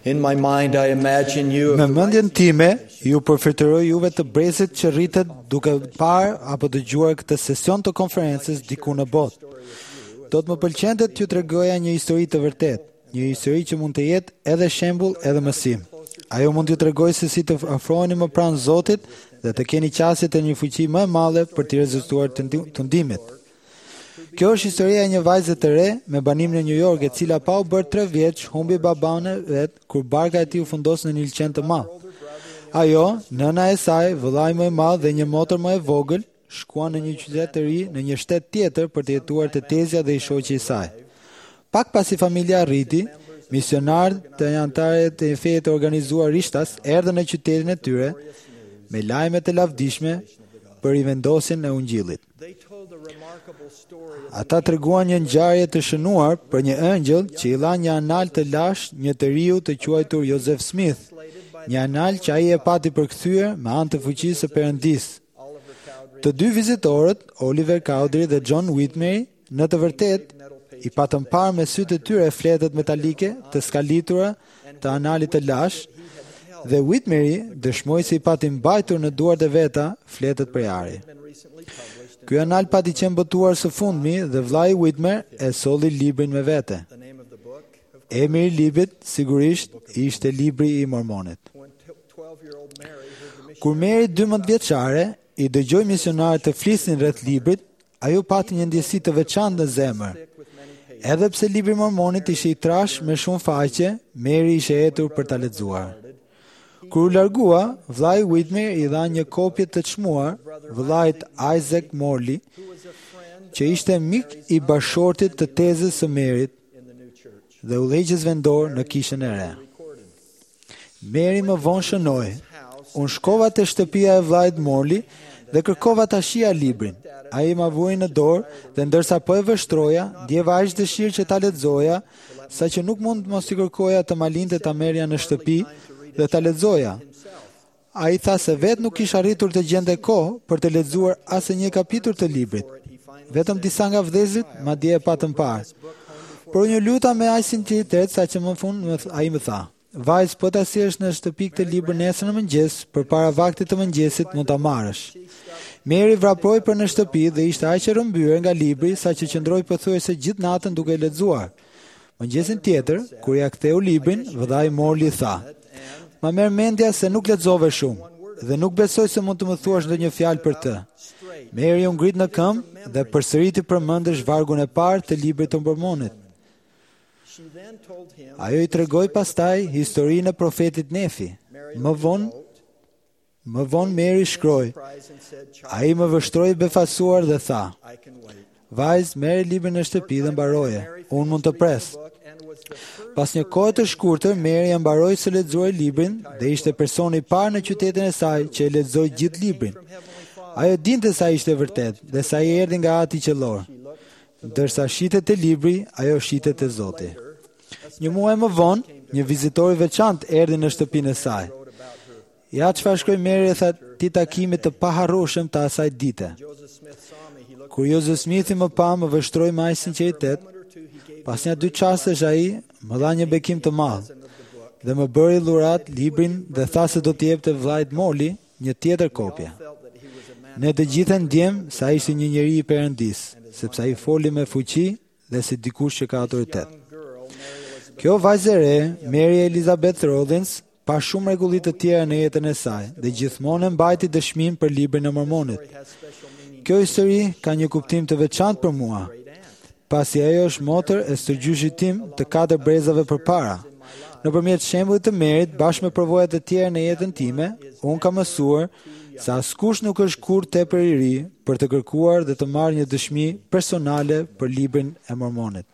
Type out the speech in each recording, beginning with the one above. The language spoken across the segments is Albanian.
In my mind, I imagine you Me mendjen time, ju përfitëroj juve të brezit që rritet duke parë apo dëgjuar këtë sesion të konferencës diku në botë. Do të më pëlqente t'ju tregoja një histori të vërtetë, një histori që mund të jetë edhe shembull edhe mësim. Ajo mund t'ju tregoj se si të afroheni më pranë Zotit dhe të keni qasje të një fuqi më e madhe për të rezistuar të ndimit. Kjo është historia e një vajze të re me banim në New York, e cila pa u bërë 3 vjeç humbi babaun e vet kur barka e tij u fundos në një lçen të madh. Ajo, nëna e saj, vëllai më i madh dhe një motër më e vogël, shkuan në një qytet të ri në një shtet tjetër për të jetuar te tezja dhe i shoqi i saj. Pak pasi familja arriti, misionarët të anëtarë të feje të organizuar rishtas erdhën në qytetin e tyre me lajme të lavdishme për i vendosjen e ungjillit. Ata treguan një ngjarje të shënuar për një ëngjëll që i dha një anal të lash një të riu të quajtur Joseph Smith, një anal që ai e pati përkthyer me anë të fuqisë së Perëndisë. Të dy vizitorët, Oliver Cowdery dhe John Whitmer, në të vërtetë i patën parë me sytë e tyre fletët metalike të skalitura të analit të lash, dhe Whitmeri dëshmoi se i pati mbajtur në duart e veta fletët prej ari. Ky anal pati qenë botuar së fundmi dhe vllai Whitmer e solli librin me vete. Emri i librit sigurisht ishte Libri i Mormonit. Kur Mary 12 vjeçare i dëgjoi misionarët të flisnin rreth librit, ajo pati një ndjesi të veçantë në zemër. Edhe pse Libri i Mormonit ishte i trash me shumë faqe, Mary ishte etur për ta lexuar. Kur u largua, vllai Whitmer i dha një kopje të çmuar vllait Isaac Morley, që ishte mik i bashortit të tezës së Merit dhe udhëheqës vendor në kishën e re. Mary më vonë shënoi. Unë shkova te shtëpia e vllait Morley dhe kërkova ta shija librin. Ai ma vuri në dorë dhe ndërsa po e vështroja, ndjeva aq dëshirë që ta lexoja, saqë nuk mund mos i kërkoja të ma linte ta merrja në shtëpi dhe ta lexoja. Ai tha se vetë nuk kisha arritur të gjente kohë për të lexuar asnjë një kapitull të librit. Vetëm disa nga vëllezërit madje e patën parë. Por unë luta me aq sinqeritet saqë më fund ai më tha: "Vajz, po ta sjellësh në shtëpi këtë libër nesër në mëngjes, përpara vaktit të mëngjesit mund ta marrësh." Mary vraproi për në shtëpi dhe ishte aq e rrëmbyer nga libri saqë qëndroi pothuajse gjithë natën duke lexuar. Mëngjesin tjetër, kur ja ktheu librin, vllai Morley tha: "Ma merr mendja se nuk lexove shumë dhe nuk besoj se mund të më thuash ndonjë fjalë për të." Mary u ngrit në këmbë dhe përsëriti përmendësh vargun e parë të Librit të Mormonit. Ajo i tregoi pastaj historinë e profetit Nefi. Më vonë Mary shkroi: "Ai më vështroi befasuar dhe tha: Vajz, merri librin në shtëpi dhe mbaroje. Unë mund të pres." Pas një kohe të shkurtër, Mary e mbaroi së lexuar librin dhe ishte personi i parë në qytetin e saj që e lexoi gjithë librin. Ajo dinte sa ishte vërtet dhe sa i erdhi nga Ati qellor. Ndërsa shitet te libri, ajo shitet te Zoti. Një muaj më vonë, një vizitor i veçantë erdhi në shtëpinë e saj. Ja çfarë shkroi Mary e tha ti takimit të paharrueshëm të asaj dite. Kur Joseph Smithi më pa, më vështroi me aq sinqeritet. Pas një 2 çastesh ai më dha një bekim të madh dhe më bëri dhurat librin dhe tha se do t'i jepte vllait Morley një tjetër kopje. Ne të gjithë ndjem se ai ishte një njeri i Perëndisë, sepse ai foli me fuqi dhe si dikush që ka autoritet. Kjo vajzë e re, Mary Elizabeth Rollins, pa shumë rregulli të tjera në jetën e saj dhe gjithmonë mbajti dëshminë për Librin e Mormonit. Kjo histori ka një kuptim të veçantë për mua, pasi ajo është motër e stërgjyshit tim të 4 brezave përpara. Nëpërmjet shembullit të Merit, bashkë me përvojat e tjera në jetën time, unë kam mësuar se askush nuk është kurrë tepër i ri për të kërkuar dhe të marrë një dëshmi personale për Librin e Mormonit.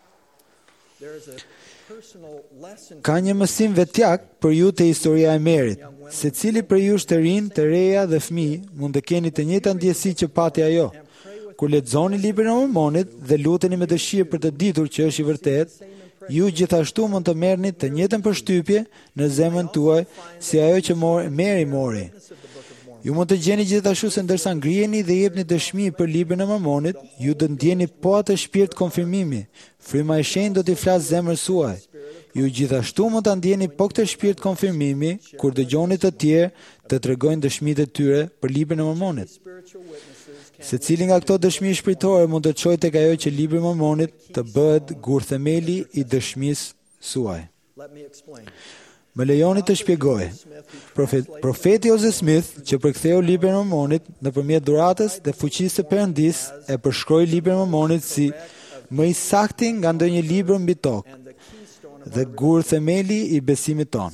Ka një mësim vetjak për ju te historia e Merit. Secili për ju të rinj, të reja dhe fëmijë mund të keni të njëjtën ndjesi që pati ajo. Kur lexoni Librin e Mormonit dhe luteni me dëshirë për të ditur që është i vërtetë, ju gjithashtu mund të merrni të njëjtën përshtypje në zemrën tuaj si ajo që Mary mori. Ju mund të gjeni gjithashtu se ndërsa ngriheni dhe jepni dëshmi për Librin e Mormonit, ju do ndjeni po atë shpirt konfirmimi. Fryma e shenjtë do t'i flasë zemrës suaj. Ju gjithashtu mund ta ndjeni po këtë shpirt konfirmimi kur dëgjoni të tjerë të tregojnë dëshmitë e tyre për librin e Mormonit. Secili nga këto dëshmi shpirtërore mund të çojë tek ajo që libri i Mormonit të bëhet gur themeli i dëshmisë suaj. Më lejoni të shpjegoj. Profeti Joseph Smith, që përktheu librin e Mormonit nëpërmjet dhuratës dhe fuqisë së Perëndisë, e përshkroi librin e Mormonit si më i saktë nga ndonjë libër mbi tokë dhe gur themeli i besimit ton.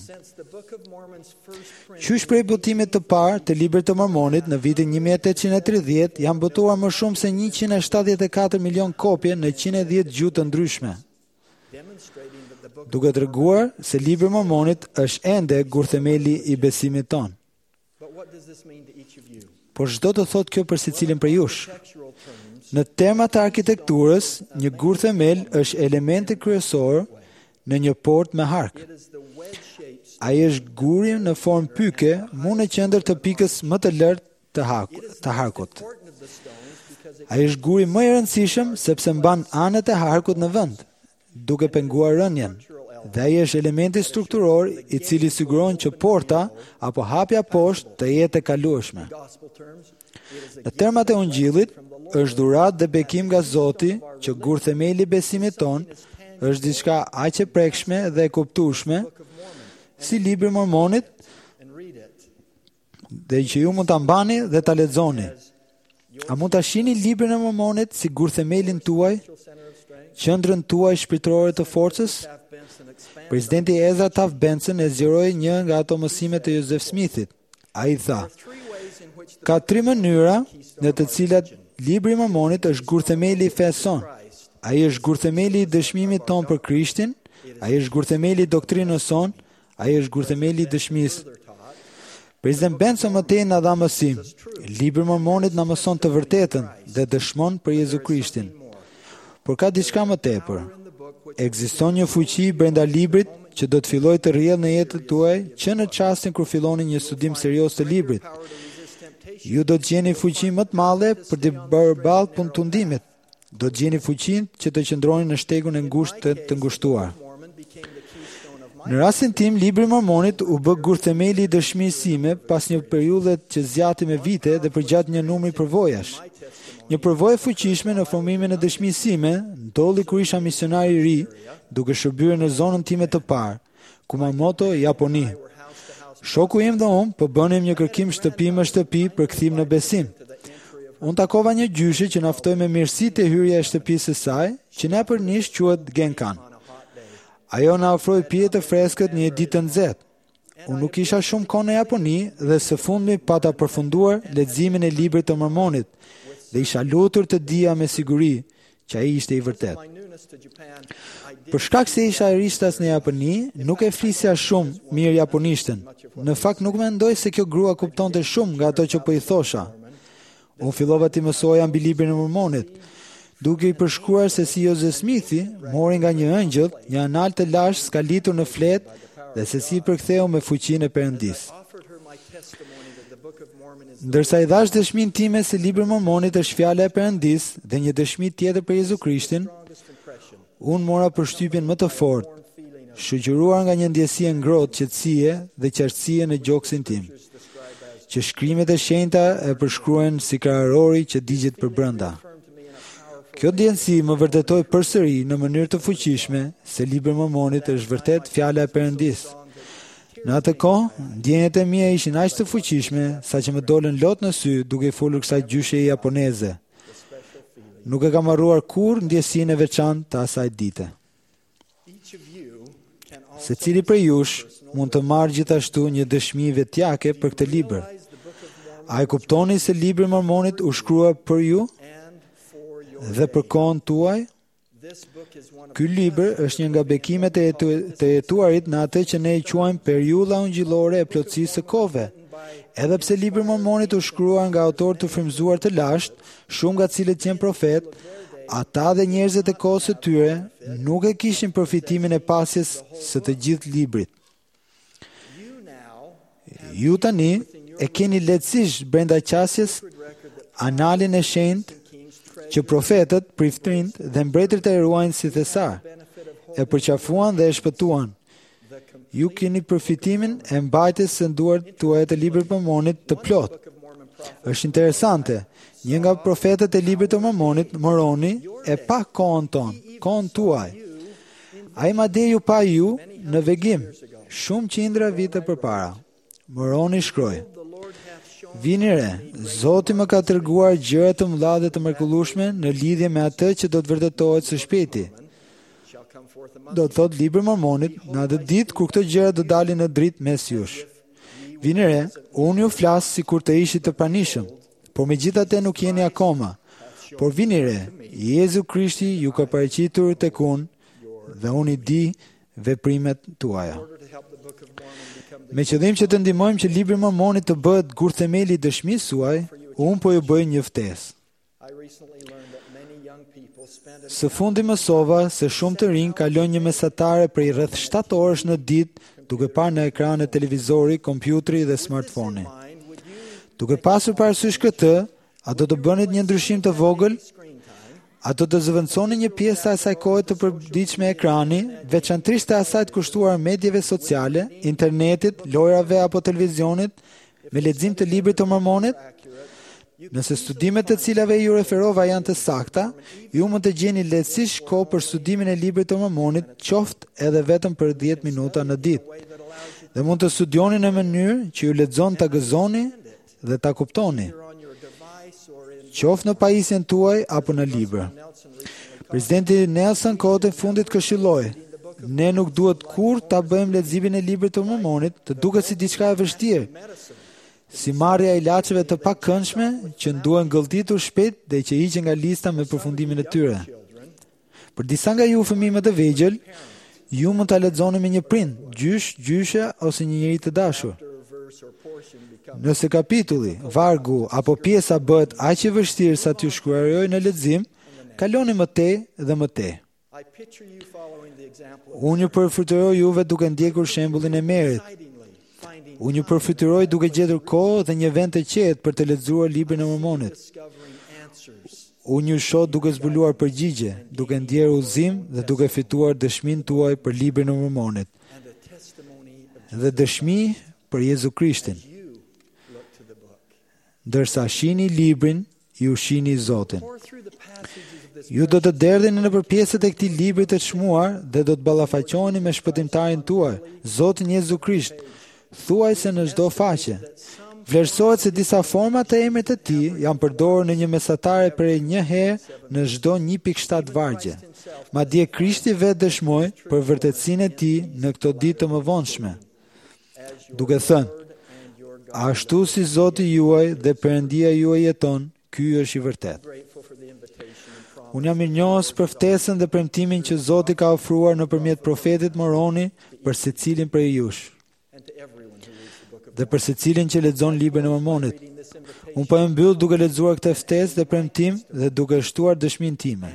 Qysh prej botimit të parë të librit të Mormonit në vitin 1830 janë botuar më shumë se 174 milion kopje në 110 gjuhë të ndryshme, duke treguar se libri i Mormonit është ende gur themeli i besimit ton. Por çdo të thotë kjo për secilin prej jush? Në terma të arkitekturës, një gur themel është elementi kryesor në një port me hark. Ai është guri në formë pyke, mu në qendër të pikës më të lartë të harkut. Ai është guri më i rëndësishëm sepse mban anët e harkut në vend, duke penguar rënien. Dhe ai është elementi strukturor i cili siguron që porta apo hapja poshtë të jetë e kalueshme. Në termat e Ungjillit, është dhuratë dhe bekim nga Zoti që gur themeli i besimit ton është diçka aq e prekshme dhe e kuptueshme si libri i Mormonit, dhe që ju mund ta mbani dhe ta lexoni. A mund ta shihni librin e Mormonit si gur themelin tuaj, qendrën tuaj shpirtërore të forcës? Presidenti Ezra Taft Benson e zgjeroi një nga ato mësime të Joseph Smithit. Ai tha: ka 3 mënyra në të cilat libri i Mormonit është gur themeli i fesë son. Ai është gur themeli i dëshmimit ton për Krishtin, ai është gur themeli i doktrinës son, ai është gur themeli i dëshmisë. President Benson më tej na dha mësim. Libri i Mormonit na mëson të vërtetën dhe dëshmon për Jezu Krishtin. Por ka diçka më tepër. Ekziston një fuqi brenda librit që do të fillojë të rrjedhë në jetën tuaj që në çastin kur filloni një studim serioz të librit. Ju do të gjeni fuqi më të madhe për të bërë ballë punëtundimit. Do të gjeni fuqinë që të qëndroni në shtegun e ngushtë të ngushtuar. Në rastin tim, libri i Mormonit u bë gur themeli i dëshmisë sime pas një periudhe që zgjati me vite dhe përgjatë një numri përvojash. Një përvojë fuqishme në formimin e dëshmisë sime ndodhi kur isha misionar i ri, duke shërbyer në zonën time të parë, Kumamoto, Japoni. Shoku im dhe unë po bënim një kërkim shtëpi më shtëpi për kthim në besim. Unë takova një gjyshe që na ftoi me mirësi te hyrja e shtëpisë së saj, që në përnisht quhet Genkan. Ajo na ofroi pije të freskët një ditë të nxehtë. Unë nuk isha shumë kohë në Japoni dhe së fundmi pata përfunduar leximin e librit të Mormonit dhe isha lutur të dija me siguri që ai ishte i vërtetë. Për shkak se isha rishtas në Japoni, nuk e flisja shumë mirë japonishten. Në fakt nuk mendoj se kjo grua kuptonte shumë nga ato që po i thosha. Unë fillova të mësoja mbi librin e Mormonit, duke i përshkruar se si Joseph Smithi mori nga një ëngjëll një anal të lashtë skalitur në fletë dhe se si përktheu me fuqinë e Perëndisë. Ndërsa i dhash dëshminë time se libri i Mormonit është fjala e Perëndisë dhe një dëshmi tjetër për Jezu Krishtin, unë mora përshtypjen më të fortë, shoqëruar nga një ndjesi e ngrohtë qetësie dhe qartësie në gjoksin tim, që shkrimet e shenjta e përshkruajnë si krahërori që digjet përbrenda. Kjo ndjensi më vërtetoi përsëri në mënyrë të fuqishme se libri i Mormonit është vërtet fjala e Perëndisë. Në atë kohë, ndjenjat e mia ishin aq të fuqishme saqë më dolën lot në sy duke folur kësaj gjyshe japoneze. Nuk e kam harruar kurrë ndjesinë e veçantë të asaj dite. Secili prej jush mund të marrë gjithashtu një dëshmi vetjake për këtë libër. A e kuptoni se libri i Mormonit u shkrua për ju dhe për kohën tuaj? Ky libër është një nga bekimet e të jetuarit në atë që ne i quajmë periudha ungjillore e plotësisë së kohëve. Edhe pse libri i Mormonit u shkruar nga autorë të frymëzuar të lashtë, shumë nga cilët janë profet, ata dhe njerëzit e kohës së tyre nuk e kishin përfitimin e pasjes së të gjithë librit. Ju tani e keni lehtësisht brenda qasjes analin e shenjtë që profetët, priftrind dhe mbretërit e ruajnë si thesar. e përqafuan dhe e shpëtuan. Ju keni përfitimin e mbajtjes së duart tuaja të Librit të Mormonit të plot. Është interesante, një nga profetët e Librit të Mormonit, Moroni, e pa kohën tonë, kohën tuaj. Ai madje ju pa ju në vegim, shumë qindra vite përpara. Moroni shkroi: Vini re, Zoti më ka treguar gjëra të mëdha dhe të mrekullueshme në lidhje me atë që do të vërtetohet së shpejti. Do të thot Libri i Mormonit, në atë ditë kur këto gjëra do dalin në dritë mes jush. Vini re, unë ju flas sikur të ishit të pranishëm, por megjithatë nuk jeni akoma. Por vini re, Jezu Krishti ju ka paraqitur tek unë dhe unë i di veprimet tuaja. Me qëllim që të ndihmojmë që Libri i Mormonit të bëhet gurthemeli i dëshmisë suaj, unë po ju bëj një ftesë. Së fundi mësova se shumë të rinj kalojnë një mesatare prej rreth 7 orësh në ditë duke parë në ekranet televizori, kompjuteri dhe smartphone-i. Duke pasur parasysh këtë, a do të bënit një ndryshim të vogël? A do të zëvendësoni një pjesë të asaj kohe të përditshme ekrani, veçanërisht të asaj të kushtuar medjeve sociale, internetit, lojrave apo televizionit, me lexim të Librit të Mormonit? Nëse studimet të cilave ju referova janë të sakta, ju mund të gjeni lehtësisht kohë për studimin e Librit të Mormonit, qoftë edhe vetëm për 10 minuta në ditë. Dhe mund të studioni në mënyrë që ju lexon ta gëzoni dhe ta kuptoni, qoftë në pajisjen tuaj apo në libër. Presidenti Nelson kohët e fundit këshilloi: ne nuk duhet kur ta bëjmë leximin e Librit të Mormonit të duket si diçka e vështirë, si marrja e ilaçeve të pakëndshme që duhen ngëlltitur shpejt dhe që hiqen nga lista me përfundimin e tyre. Për disa nga ju fëmijë më të vegjël, ju mund ta lexoni me një prind, gjysh, gjyshe ose një njeri të dashur. Nëse kapitulli, vargu apo pjesa bëhet aq e vështirë sa t'ju shkruajoj në lexim, kaloni më tej dhe më tej. Unë ju përfytyroj juve duke ndjekur shembullin e Merit. Unë ju përfytyroj duke gjetur kohë dhe një vend të qetë për të lexuar Librin e Mormonit. Unë ju shoh duke zbuluar përgjigje, duke ndjerë udhëzim dhe duke fituar dëshminë tuaj për Librin e Mormonit dhe dëshmi për Jezu Krishtin. Ndërsa shihni librin, ju shihni Zotin. Ju do të derdheni në pjesët e këtij libri të çmuar dhe do të ballafaqoheni me shpëtimtarin tuaj, Zotin Jezu Krisht, thuajse në çdo faqe. Vlerësohet se disa forma të emrit të tij janë përdorur në një mesatare prej një herë në çdo 1.7 vargje. Madje Krishti vetë dëshmoi për vërtetësinë e tij në këto ditë të mëvonshme, duke thënë: ashtu si Zoti juaj dhe Perëndia juaj jeton, ky është i vërtet. Unë jam mirënjohës për ftesën dhe premtimin që Zoti ka ofruar nëpërmjet profetit Moroni për secilin prej jush dhe për secilin që lexon Librin e Mormonit. Unë po e mbyll duke lexuar këtë ftesë dhe premtim dhe duke shtuar dëshminë time.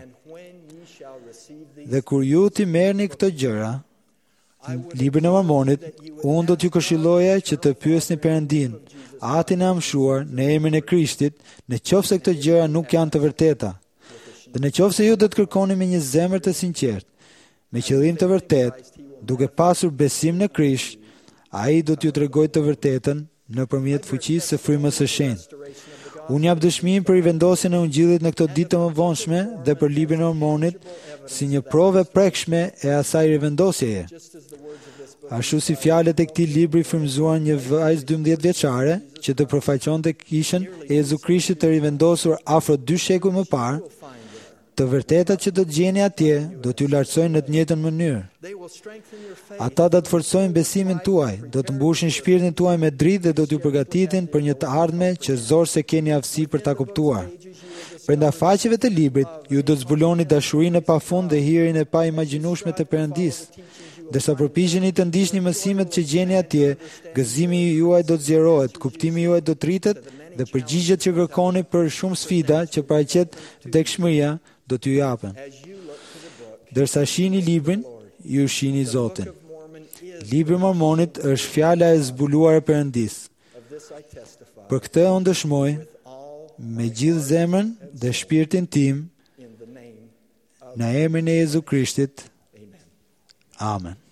Dhe kur ju t'i merrni këto gjëra, Librin e Mormonit, unë do t'ju këshilloja që të pyesni Perëndin, Atin e Amshuar, në emrin e Krishtit, në qoftë se këto gjëra nuk janë të vërteta. Dhe në qoftë se ju do të kërkoni me një zemër të sinqertë, me qëllim të vërtet, duke pasur besim në Krisht, ai do t'ju tregojë të vërtetën nëpërmjet fuqisë së frymës së shenjtë. Unë jap dëshminë për vendosjen e Ungjillit në këto ditë të mëvonshme dhe për Librin e Mormonit si një provë prekshme e asaj rivendosjeje. Ashtu si fjalët e këtij libri frymëzuan një vajzë 12 vjeçare që të përfaqonte kishën e Jezu Krishtit të rivendosur afro 2 shekuj më parë, të vërtetat që do të gjeni atje do t'ju lartësojnë në të njëjtën mënyrë. Ata do të forcojnë besimin tuaj, do të mbushin shpirtin tuaj me dritë dhe do t'ju përgatitin për një të ardhme që zorse keni aftësi për ta kuptuar. Brenda faqeve të librit, ju do të zbuloni dashurinë e pafund dhe hirin e pa imagjinueshme të Perëndisë. Ndërsa përpiqeni të ndiqni mësimet që gjeni atje, gëzimi juaj do të zgjerohet, kuptimi juaj do të rritet dhe përgjigjet që kërkoni për shumë sfida që paraqet vdekshmëria do t'ju japen. Ndërsa shihni librin, ju shihni Zotin. Libri i Mormonit është fjala e zbuluar e Perëndisë. Për këtë unë dëshmoj me gjithë zemrën dhe shpirtin tim në emrin e Jezu Krishtit. Amen.